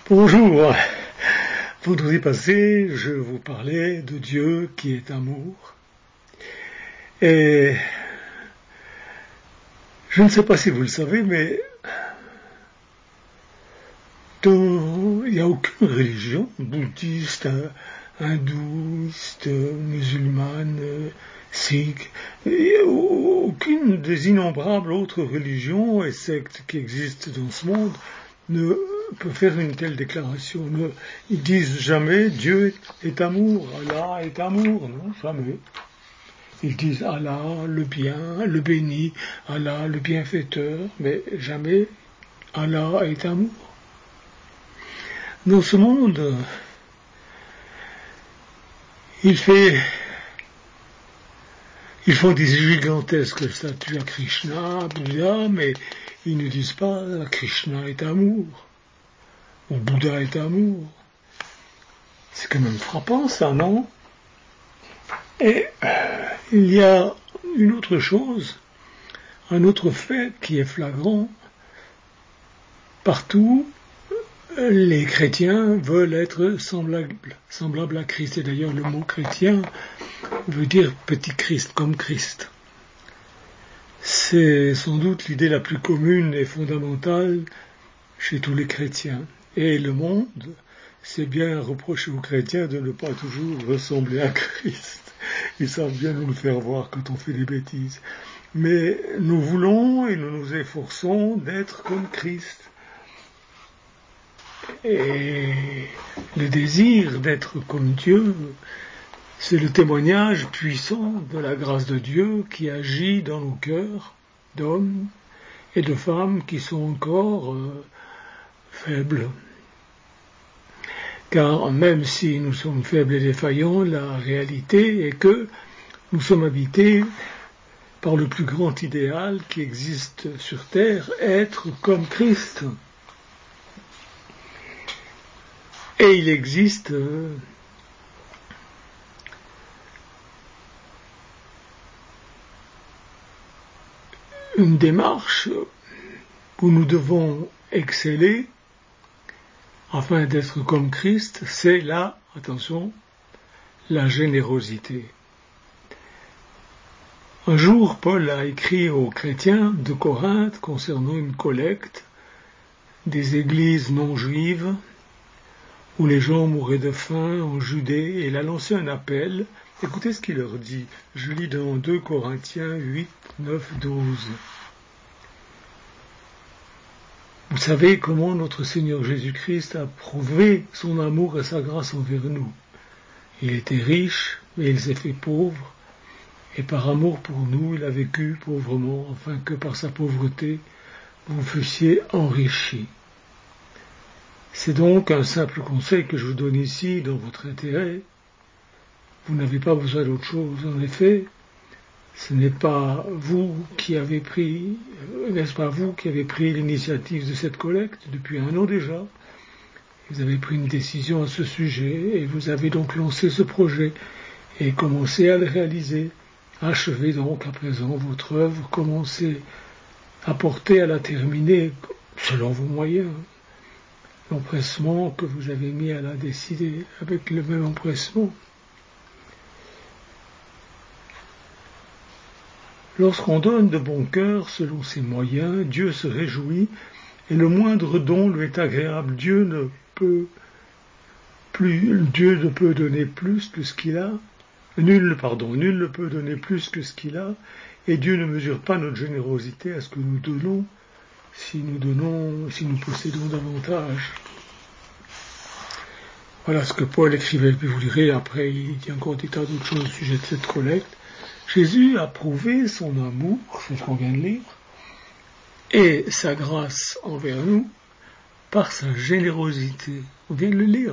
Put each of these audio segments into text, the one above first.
Bonjour. Vendredi passé, je vous parlais de Dieu qui est amour. Et je ne sais pas si vous le savez, mais il n'y a aucune religion, bouddhiste, hindouiste, musulmane, sikh, aucune des innombrables autres religions et sectes qui existent dans ce monde ne peut faire une telle déclaration. Ils disent jamais Dieu est amour, Allah est amour, non, jamais. Ils disent Allah le bien, le béni, Allah le bienfaiteur, mais jamais Allah est amour. Dans ce monde, ils font des gigantesques statues à Krishna, à Bouddha, mais ils ne disent pas Krishna est amour, ou Bouddha est amour. C'est quand même frappant ça, non? Et il y a une autre chose, un autre fait qui est flagrant. Partout, les chrétiens veulent être semblables à Christ. Et d'ailleurs, le mot chrétien veut dire petit Christ, comme Christ. C'est sans doute l'idée la plus commune et fondamentale chez tous les chrétiens. Et le monde, c'est bien reprocher aux chrétiens de ne pas toujours ressembler à Christ. Ils savent bien nous le faire voir quand on fait des bêtises. Mais nous voulons et nous nous efforçons d'être comme Christ. Et le désir d'être comme Dieu, c'est le témoignage puissant de la grâce de Dieu qui agit dans nos cœurs d'hommes et de femmes qui sont encore faibles. Car même si nous sommes faibles et défaillants, la réalité est que nous sommes habités par le plus grand idéal qui existe sur terre, être comme Christ. Et il existe une démarche où nous devons exceller afin d'être comme Christ, c'est attention, la générosité. Un jour, Paul a écrit aux chrétiens de Corinthe concernant une collecte des églises non juives où les gens mouraient de faim en Judée, et il a lancé un appel. Écoutez ce qu'il leur dit. Je lis dans 2 Corinthiens 8, 9, 12. Vous savez comment notre Seigneur Jésus-Christ a prouvé son amour et sa grâce envers nous. Il était riche, mais il s'est fait pauvre, et par amour pour nous, il a vécu pauvrement, afin que par sa pauvreté, vous fussiez enrichis. C'est donc un simple conseil que je vous donne ici, dans votre intérêt. Vous n'avez pas besoin d'autre chose. En effet, ce n'est pas vous qui avez pris, n'est-ce pas vous qui avez pris l'initiative de cette collecte depuis 1 an déjà. Vous avez pris une décision à ce sujet et vous avez donc lancé ce projet et commencé à le réaliser. Achevez donc à présent votre œuvre, commencez à porter à la terminer selon vos moyens. L'empressement que vous avez mis à la décider avec le même empressement. Lorsqu'on donne de bon cœur selon ses moyens, Dieu se réjouit et le moindre don lui est agréable. Dieu ne peut donner plus que ce qu'il a. Nul ne peut donner plus que ce qu'il a, et Dieu ne mesure pas notre générosité à ce que nous donnons, si nous possédons davantage. Voilà ce que Paul écrivait, puis vous lirez après, il dit encore des tas d'autres choses au sujet de cette collecte. Jésus a prouvé son amour, c'est ce qu'on vient de lire, et sa grâce envers nous par sa générosité. On vient de le lire.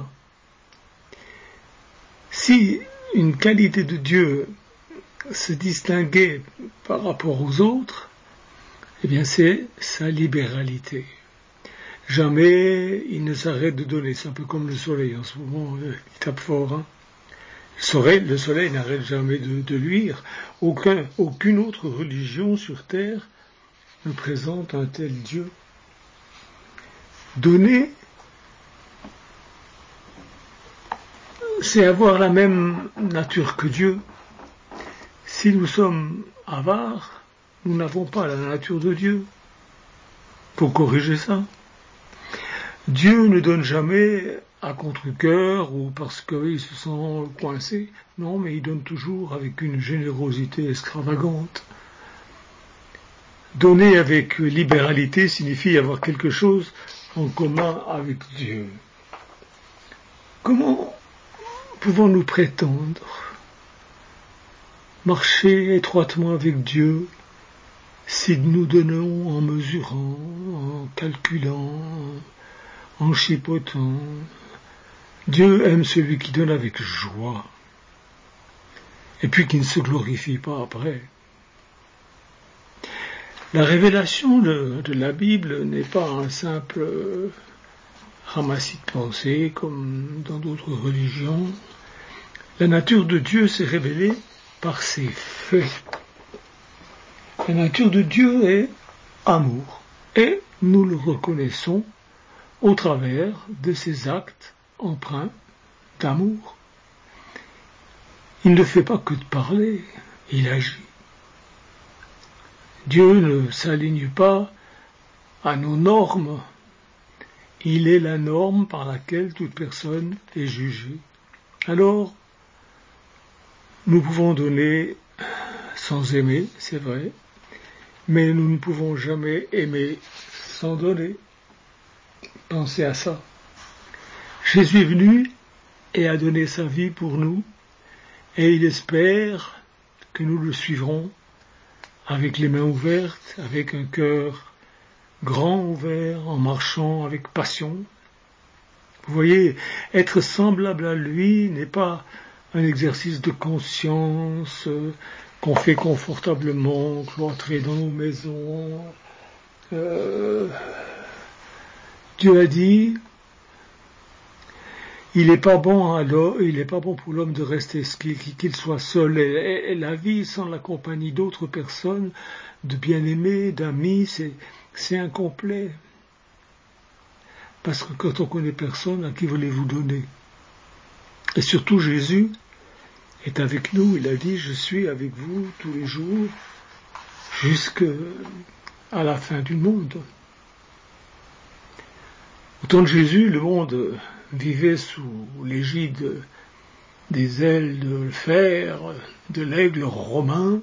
Si une qualité de Dieu se distinguait par rapport aux autres, eh bien c'est sa libéralité. Jamais il ne s'arrête de donner. C'est un peu comme le soleil en ce moment, il tape fort. Hein. Le soleil n'arrête jamais de luire. Aucune autre religion sur terre ne présente un tel Dieu. Donner c'est avoir la même nature que Dieu. Si nous sommes avares, nous n'avons pas la nature de Dieu. Pour corriger ça. Dieu ne donne jamais à contre-cœur ou parce qu'il se sent coincé. Non, mais il donne toujours avec une générosité extravagante. Donner avec libéralité signifie avoir quelque chose en commun avec Dieu. Comment pouvons-nous prétendre marcher étroitement avec Dieu si nous donnons en mesurant, en calculant, en chipotant? Dieu aime celui qui donne avec joie et puis qui ne se glorifie pas après. La révélation de la Bible n'est pas un simple ramassis de pensées comme dans d'autres religions. La nature de Dieu s'est révélée par ses faits. La nature de Dieu est amour et nous le reconnaissons au travers de ses actes empreints d'amour. Il ne fait pas que de parler, il agit. Dieu ne s'aligne pas à nos normes. Il est la norme par laquelle toute personne est jugée. Alors, nous pouvons donner sans aimer, c'est vrai, mais nous ne pouvons jamais aimer sans donner. Pensez à ça. Jésus est venu et a donné sa vie pour nous, et il espère que nous le suivrons avec les mains ouvertes, avec un cœur grand ouvert, en marchant avec passion. Vous voyez, être semblable à lui n'est pas un exercice de conscience qu'on fait confortablement, cloîtré dans nos maisons. Dieu a dit, il n'est pas bon pour l'homme de rester qu'il soit seul. Et la vie sans la compagnie d'autres personnes, de bien-aimés, d'amis, c'est incomplet. Parce que quand on connaît personne, à qui voulez-vous donner? Et surtout Jésus est avec nous. Il a dit, je suis avec vous tous les jours, jusqu'à la fin du monde. Au temps de Jésus, le monde vivait sous l'égide des ailes de fer, de l'aigle romain,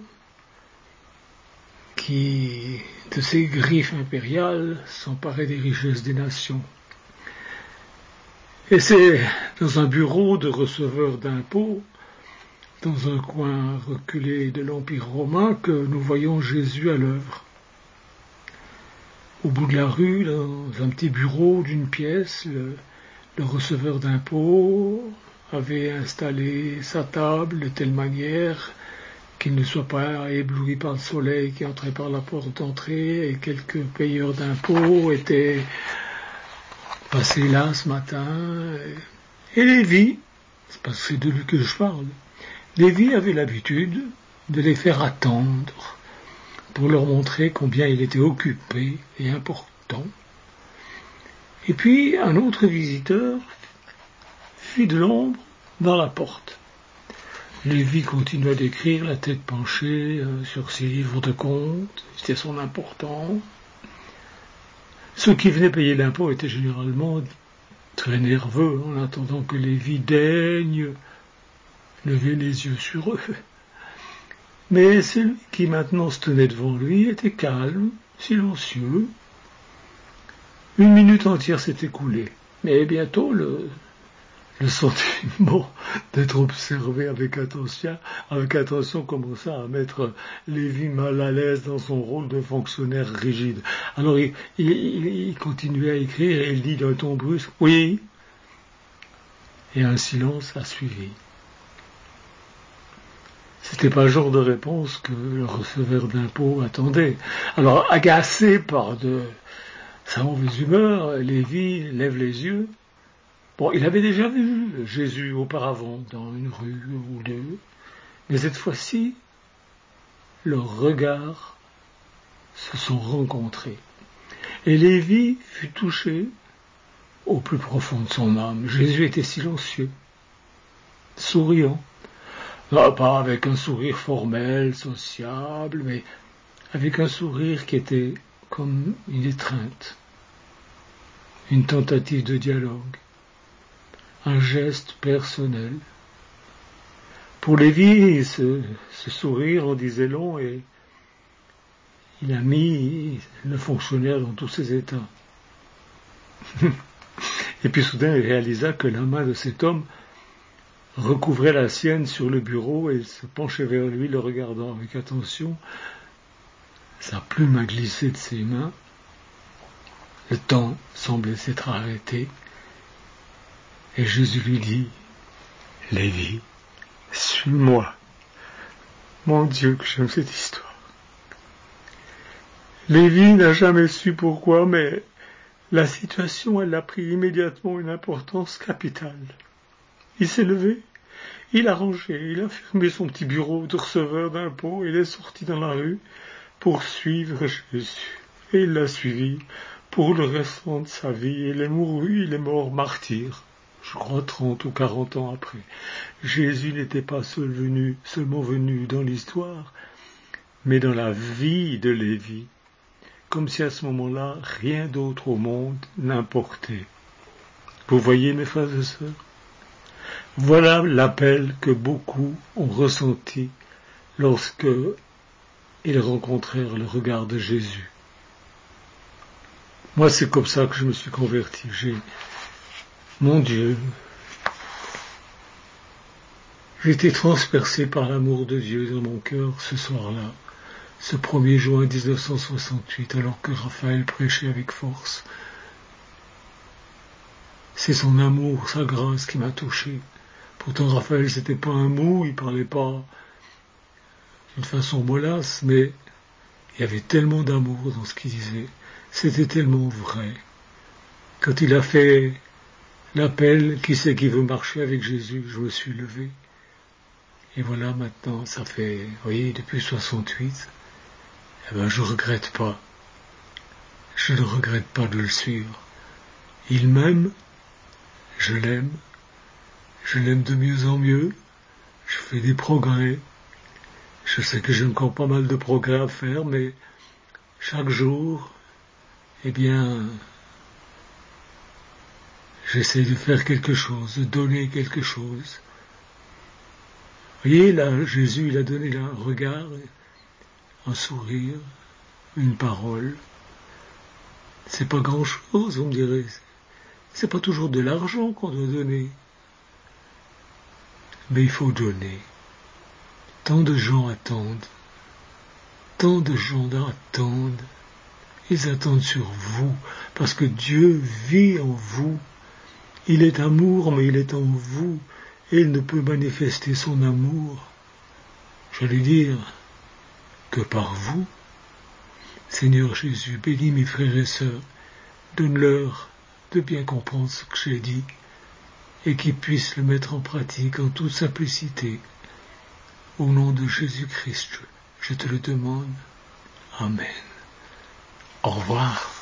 qui, de ses griffes impériales, s'emparait des richesses des nations. Et c'est dans un bureau de receveur d'impôts, dans un coin reculé de l'Empire romain, que nous voyons Jésus à l'œuvre. Au bout de la rue, dans un petit bureau d'une pièce, le receveur d'impôts avait installé sa table de telle manière qu'il ne soit pas ébloui par le soleil qui entrait par la porte d'entrée, et quelques payeurs d'impôts étaient passés là ce matin. Et Lévi, c'est parce que c'est de lui que je parle, Lévi avait l'habitude de les faire attendre pour leur montrer combien il était occupé et important. Et puis un autre visiteur fit de l'ombre dans la porte. Lévi continuait d'écrire, la tête penchée sur ses livres de comptes, c'était son important. Ceux qui venaient payer l'impôt étaient généralement très nerveux en attendant que Lévi daigne lever les yeux sur eux. Mais celui qui maintenant se tenait devant lui était calme, silencieux. Une minute entière s'est écoulée, mais bientôt le sentiment d'être observé avec attention commença à mettre Lévi mal à l'aise dans son rôle de fonctionnaire rigide. Alors il continuait à écrire et il dit d'un ton brusque « Oui ». Et un silence a suivi. C'était pas le genre de réponse que le receveur d'impôts attendait. Alors, agacé par sa mauvaise humeur, Lévi lève les yeux. Bon, il avait déjà vu Jésus auparavant dans une rue ou deux, mais cette fois-ci, leurs regards se sont rencontrés. Et Lévi fut touché au plus profond de son âme. Jésus était silencieux. souriant. Non, pas avec un sourire formel, sociable, mais avec un sourire qui était comme une étreinte, une tentative de dialogue, un geste personnel. Pour Lévi, ce sourire en disait long et il a mis le fonctionnaire dans tous ses états. Et puis soudain, il réalisa que la main de cet homme recouvrait la sienne sur le bureau et se penchait vers lui, le regardant avec attention. Sa plume a glissé de ses mains. Le temps semblait s'être arrêté. Et Jésus lui dit, « Lévi, suis-moi. » Mon Dieu, que j'aime cette histoire. Lévi n'a jamais su pourquoi, mais la situation, elle a pris immédiatement une importance capitale. Il s'est levé, il a rangé, il a fermé son petit bureau de receveur d'impôts, il est sorti dans la rue pour suivre Jésus. Et il l'a suivi pour le restant de sa vie. Il est mort martyr, je crois 30 ou 40 ans après. Jésus n'était pas seulement venu dans l'histoire, mais dans la vie de Lévi, comme si à ce moment-là, rien d'autre au monde n'importait. Vous voyez, mes frères et sœurs, voilà l'appel que beaucoup ont ressenti lorsque ils rencontrèrent le regard de Jésus. Moi, c'est comme ça que je me suis converti. Mon Dieu, j'ai été transpercé par l'amour de Dieu dans mon cœur ce soir-là, ce 1er juin 1968, alors que Raphaël prêchait avec force. C'est son amour, sa grâce qui m'a touché. Pourtant, Raphaël, c'était pas un mou, il parlait pas d'une façon mollasse, mais il y avait tellement d'amour dans ce qu'il disait. C'était tellement vrai. Quand il a fait l'appel, qui c'est qui veut marcher avec Jésus, je me suis levé. Et voilà, maintenant, ça fait, vous voyez, depuis 68, je regrette pas. Je ne regrette pas de le suivre. Il m'aime, je l'aime de mieux en mieux, je fais des progrès. Je sais que j'ai encore pas mal de progrès à faire, mais chaque jour, j'essaie de faire quelque chose, de donner quelque chose. Vous voyez, là, Jésus, il a donné un regard, un sourire, une parole. C'est pas grand-chose, vous me direz. C'est pas toujours de l'argent qu'on doit donner. Mais il faut donner. Tant de gens attendent. Tant de gens attendent. Ils attendent sur vous, parce que Dieu vit en vous. Il est amour, mais il est en vous, et il ne peut manifester son amour, j'allais dire, que par vous. Seigneur Jésus, bénis mes frères et sœurs, donne-leur de bien comprendre ce que j'ai dit, et qu'ils puissent le mettre en pratique en toute simplicité. Au nom de Jésus-Christ, je te le demande. Amen. Au revoir.